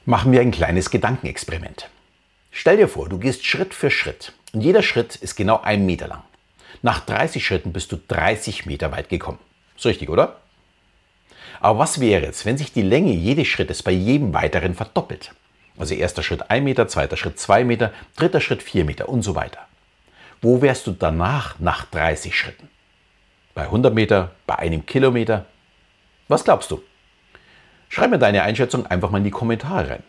Machen wir ein kleines Gedankenexperiment. Stell dir vor, du gehst Schritt für Schritt und jeder Schritt ist genau 1 Meter lang. Nach 30 Schritten bist du 30 Meter weit gekommen. Ist richtig, oder? Aber was wäre jetzt, wenn sich die Länge jedes Schrittes bei jedem weiteren verdoppelt? Also erster Schritt 1 Meter, zweiter Schritt 2 Meter, dritter Schritt 4 Meter und so weiter. Wo wärst du danach nach 30 Schritten? Bei 100 Meter, bei 1 Kilometer? Was glaubst du? Schreib mir deine Einschätzung einfach mal in die Kommentare rein.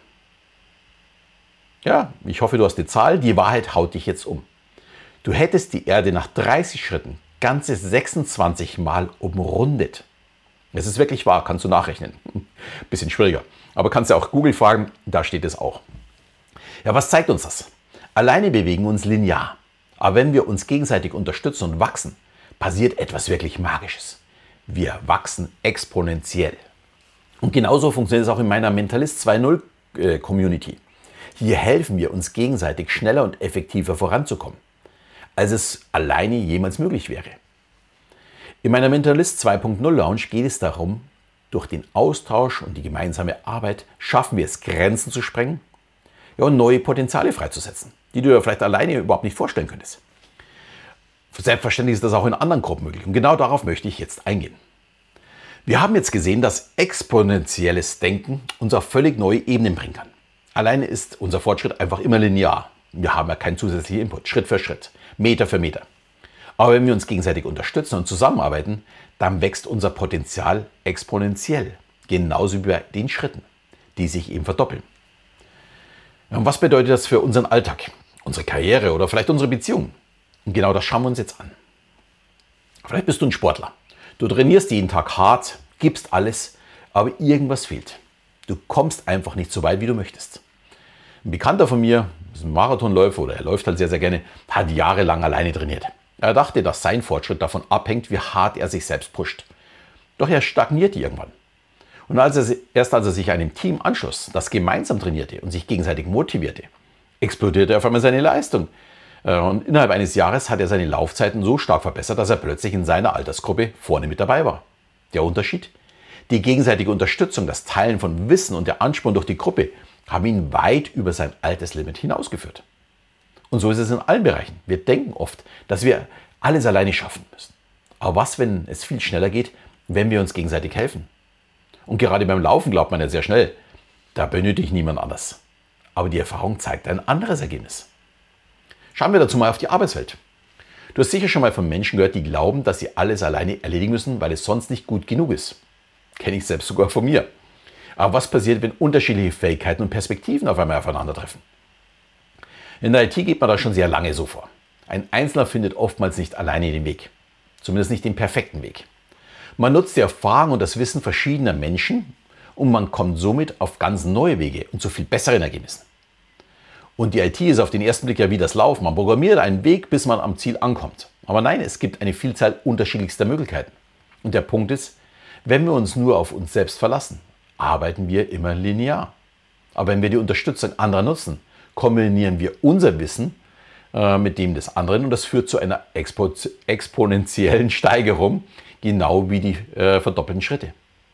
Ja, ich hoffe, du hast die Zahl. Die Wahrheit haut dich jetzt um. Du hättest die Erde nach 30 Schritten ganze 26 Mal umrundet. Es ist wirklich wahr, kannst du nachrechnen. Bisschen schwieriger, aber kannst ja auch Google fragen, da steht es auch. Ja, was zeigt uns das? Alleine bewegen wir uns linear. Aber wenn wir uns gegenseitig unterstützen und wachsen, passiert etwas wirklich Magisches. Wir wachsen exponentiell. Und genauso funktioniert es auch in meiner Mentalist 2.0 Community. Hier helfen wir uns gegenseitig schneller und effektiver voranzukommen, als es alleine jemals möglich wäre. In meiner Mentalist 2.0 Lounge geht es darum, durch den Austausch und die gemeinsame Arbeit schaffen wir es, Grenzen zu sprengen, ja, und neue Potenziale freizusetzen, die du dir vielleicht alleine überhaupt nicht vorstellen könntest. Selbstverständlich ist das auch in anderen Gruppen möglich und genau darauf möchte ich jetzt eingehen. Wir haben jetzt gesehen, dass exponentielles Denken uns auf völlig neue Ebenen bringen kann. Alleine ist unser Fortschritt einfach immer linear. Wir haben ja keinen zusätzlichen Input, Schritt für Schritt, Meter für Meter. Aber wenn wir uns gegenseitig unterstützen und zusammenarbeiten, dann wächst unser Potenzial exponentiell. Genauso wie bei den Schritten, die sich eben verdoppeln. Und was bedeutet das für unseren Alltag, unsere Karriere oder vielleicht unsere Beziehung? Und genau das schauen wir uns jetzt an. Vielleicht bist du ein Sportler. Du trainierst jeden Tag hart, gibst alles, aber irgendwas fehlt. Du kommst einfach nicht so weit, wie du möchtest. Ein Bekannter von mir, ist ein Marathonläufer oder er läuft halt sehr, sehr gerne, hat jahrelang alleine trainiert. Er dachte, dass sein Fortschritt davon abhängt, wie hart er sich selbst pusht. Doch er stagnierte irgendwann. Und erst als er sich einem Team anschloss, das gemeinsam trainierte und sich gegenseitig motivierte, explodierte auf einmal seine Leistung. Und innerhalb eines Jahres hat er seine Laufzeiten so stark verbessert, dass er plötzlich in seiner Altersgruppe vorne mit dabei war. Der Unterschied? Die gegenseitige Unterstützung, das Teilen von Wissen und der Ansporn durch die Gruppe haben ihn weit über sein Alterslimit hinausgeführt. Und so ist es in allen Bereichen. Wir denken oft, dass wir alles alleine schaffen müssen. Aber was, wenn es viel schneller geht, wenn wir uns gegenseitig helfen? Und gerade beim Laufen glaubt man ja sehr schnell, da benötige ich niemand anders. Aber die Erfahrung zeigt ein anderes Ergebnis. Schauen wir dazu mal auf die Arbeitswelt. Du hast sicher schon mal von Menschen gehört, die glauben, dass sie alles alleine erledigen müssen, weil es sonst nicht gut genug ist. Kenne ich selbst sogar von mir. Aber was passiert, wenn unterschiedliche Fähigkeiten und Perspektiven auf einmal aufeinandertreffen? In der IT geht man da schon sehr lange so vor. Ein Einzelner findet oftmals nicht alleine den Weg. Zumindest nicht den perfekten Weg. Man nutzt die Erfahrung und das Wissen verschiedener Menschen und man kommt somit auf ganz neue Wege und zu viel besseren Ergebnissen. Und die IT ist auf den ersten Blick ja wie das Laufen. Man programmiert einen Weg, bis man am Ziel ankommt. Aber nein, es gibt eine Vielzahl unterschiedlichster Möglichkeiten. Und der Punkt ist, wenn wir uns nur auf uns selbst verlassen, arbeiten wir immer linear. Aber wenn wir die Unterstützung anderer nutzen, kombinieren wir unser Wissen mit dem des anderen und das führt zu einer exponentiellen Steigerung, genau wie die verdoppelten Schritte.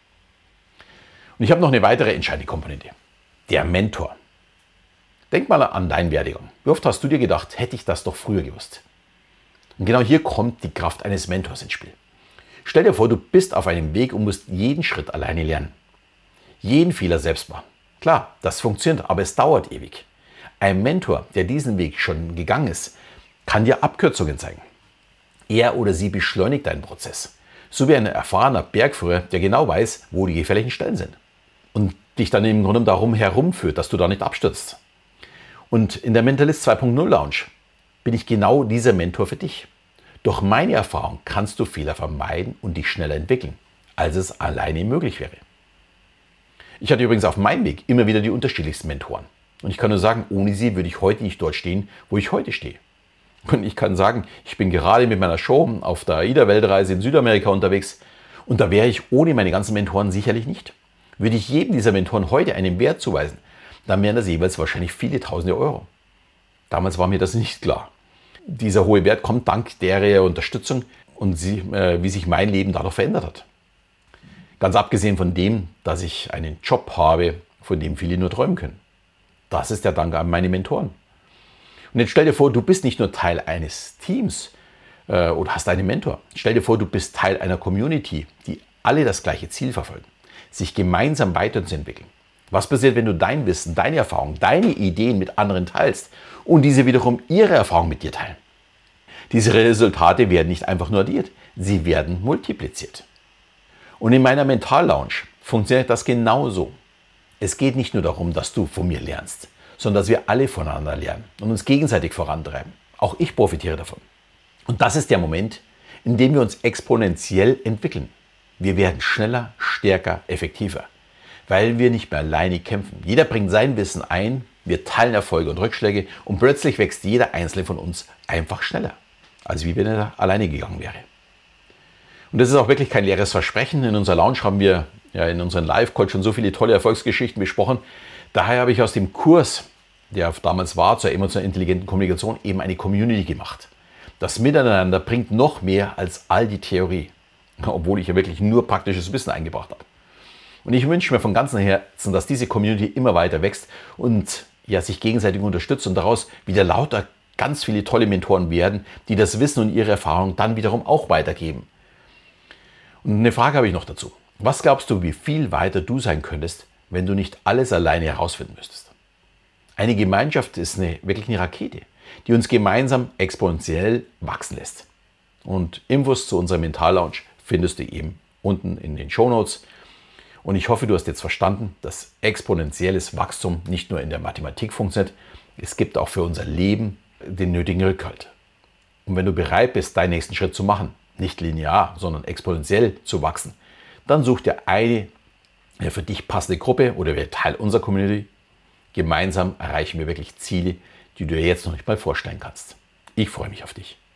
Und ich habe noch eine weitere entscheidende Komponente, der Mentor. Denk mal an deinen Werdegang. Wie oft hast du dir gedacht, hätte ich das doch früher gewusst? Und genau hier kommt die Kraft eines Mentors ins Spiel. Stell dir vor, du bist auf einem Weg und musst jeden Schritt alleine lernen. Jeden Fehler selbst machen. Klar, das funktioniert, aber es dauert ewig. Ein Mentor, der diesen Weg schon gegangen ist, kann dir Abkürzungen zeigen. Er oder sie beschleunigt deinen Prozess. So wie ein erfahrener Bergführer, der genau weiß, wo die gefährlichen Stellen sind. Und dich dann im Grunde darum herumführt, dass du da nicht abstürzt. Und in der Mentalist 2.0 Lounge bin ich genau dieser Mentor für dich. Durch meine Erfahrung kannst du Fehler vermeiden und dich schneller entwickeln, als es alleine möglich wäre. Ich hatte übrigens auf meinem Weg immer wieder die unterschiedlichsten Mentoren. Und ich kann nur sagen, ohne sie würde ich heute nicht dort stehen, wo ich heute stehe. Und ich kann sagen, ich bin gerade mit meiner Show auf der AIDA-Weltreise in Südamerika unterwegs und da wäre ich ohne meine ganzen Mentoren sicherlich nicht. Würde ich jedem dieser Mentoren heute einen Wert zuweisen, dann wären das jeweils wahrscheinlich viele Tausende Euro. Damals war mir das nicht klar. Dieser hohe Wert kommt dank der Unterstützung und wie sich mein Leben dadurch verändert hat. Ganz abgesehen von dem, dass ich einen Job habe, von dem viele nur träumen können. Das ist der Dank an meine Mentoren. Und jetzt stell dir vor, du bist nicht nur Teil eines Teams oder hast einen Mentor. Stell dir vor, du bist Teil einer Community, die alle das gleiche Ziel verfolgen, sich gemeinsam weiterzuentwickeln. Was passiert, wenn du dein Wissen, deine Erfahrungen, deine Ideen mit anderen teilst und diese wiederum ihre Erfahrungen mit dir teilen? Diese Resultate werden nicht einfach nur addiert, sie werden multipliziert. Und in meiner Mental Lounge funktioniert das genauso. Es geht nicht nur darum, dass du von mir lernst, sondern dass wir alle voneinander lernen und uns gegenseitig vorantreiben. Auch ich profitiere davon. Und das ist der Moment, in dem wir uns exponentiell entwickeln. Wir werden schneller, stärker, effektiver, weil wir nicht mehr alleine kämpfen. Jeder bringt sein Wissen ein, wir teilen Erfolge und Rückschläge und plötzlich wächst jeder einzelne von uns einfach schneller, als wie wenn er alleine gegangen wäre. Und das ist auch wirklich kein leeres Versprechen. In unserer Lounge haben wir in unseren Live-Calls schon so viele tolle Erfolgsgeschichten besprochen. Daher habe ich aus dem Kurs, der damals war, zur emotional intelligenten Kommunikation, eben eine Community gemacht. Das Miteinander bringt noch mehr als all die Theorie, obwohl ich ja wirklich nur praktisches Wissen eingebracht habe. Und ich wünsche mir von ganzem Herzen, dass diese Community immer weiter wächst und sich gegenseitig unterstützt und daraus wieder lauter ganz viele tolle Mentoren werden, die das Wissen und ihre Erfahrung dann wiederum auch weitergeben. Und eine Frage habe ich noch dazu. Was glaubst du, wie viel weiter du sein könntest, wenn du nicht alles alleine herausfinden müsstest? Eine Gemeinschaft ist wirklich eine Rakete, die uns gemeinsam exponentiell wachsen lässt. Und Infos zu unserer Mental Lounge findest du eben unten in den Shownotes. Und ich hoffe, du hast jetzt verstanden, dass exponentielles Wachstum nicht nur in der Mathematik funktioniert, es gibt auch für unser Leben den nötigen Rückhalt. Und wenn du bereit bist, deinen nächsten Schritt zu machen, nicht linear, sondern exponentiell zu wachsen, dann such dir eine für dich passende Gruppe oder werde Teil unserer Community. Gemeinsam erreichen wir wirklich Ziele, die du dir jetzt noch nicht mal vorstellen kannst. Ich freue mich auf dich.